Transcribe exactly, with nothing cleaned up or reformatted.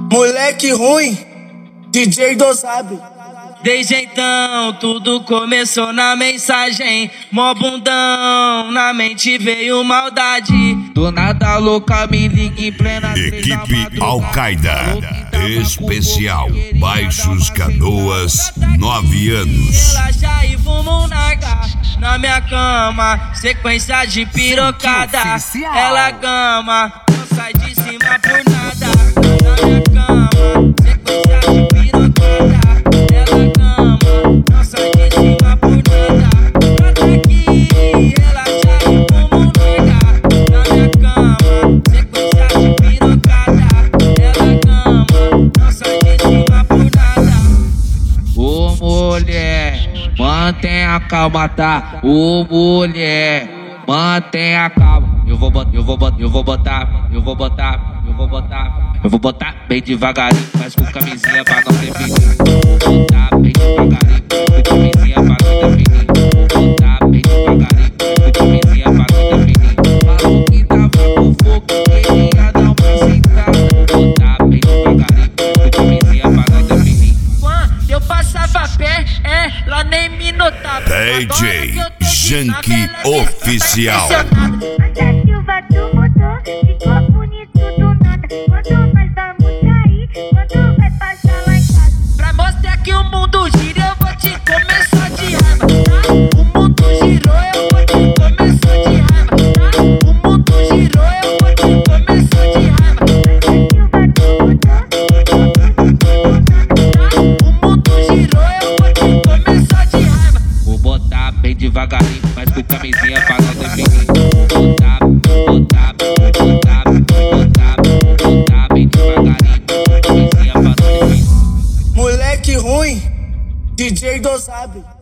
Moleque ruim, D J do sabe. Desde então tudo começou na mensagem. Mó bundão, na mente veio maldade. Do nada louca me liga em plena Equipe Al-Qaeda Especial Baixos Canoas, nove anos. Relaxa e vamos nargar na minha cama, sequência de pirocada. Ela gama, não sai de cima por nada. Na minha cama, sequência de pirocada. Ela gama, não sai de cima por nada. Bota aqui, relaxa e vamos nargar na minha cama, sequência de pirocada. Ela gama, não sai de cima por nada. Ô mulher, mantenha a calma, tá? Ô mulher, mantenha a calma. Eu vou botar, eu vou botar, eu vou botar, eu vou botar, eu vou botar, eu vou botar bem devagarinho, mas com camisinha pra não ter perigo. Vou botar bem devagarinho, com camisinha pra não ter perigo. Vou botar bem devagarinho, com camisinha pra não ter perigo. Falou que tava com fogo, queria dar uma sentada. Vou botar bem devagarinho, com camisinha pra não ter perigo. Quando eu passava a pé, ela nem me notava. D J Janky Oficial. Silva do motor, ficou bonito do nada. Quando nós vamos sair, quando vai passar lá em casa. Pra mostrar que o mundo gira, eu vou te comer só de raiva, tá? O mundo girou, eu vou te comer só de raiva, tá? O mundo girou, eu vou te comer só de raiva. Silva do motor, ficou bonito do nada. O mundo girou, eu vou te comer só de raiva. Vou botar bem devagarinho, mas com camisinha pra não ter perigo. Botar, botar, botar, botar, botar bem devagarinho, com camisinha pra não ter perigo. Moleque ruim, D J do sabe.